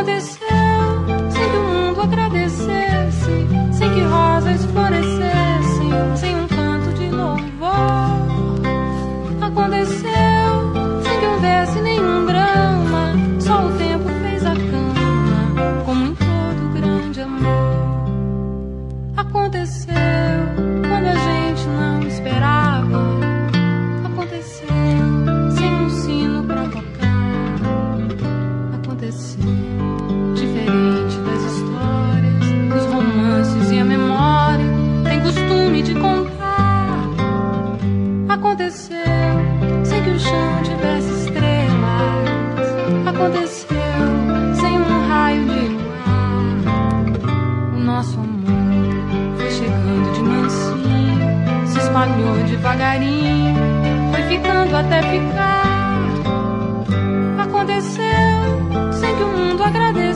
Aconteceu sem que o mundo agradecesse, sem que rosas florescessem, sem um canto de louvor. Aconteceu sem que houvesse nenhum drama, só o tempo fez a cama, como em todo grande amor. Aconteceu quando a gente não esperava. Aconteceu sem um sino pra tocar. Aconteceu diferente das histórias, dos romances e a memória tem costume de contar. Aconteceu sem que o chão tivesse estrelas. Aconteceu sem um raio de luar. O nosso amor foi chegando de mansinho, se espalhou devagarinho, foi ficando até ficar. Aconteceu sem que o mundo agradecesse,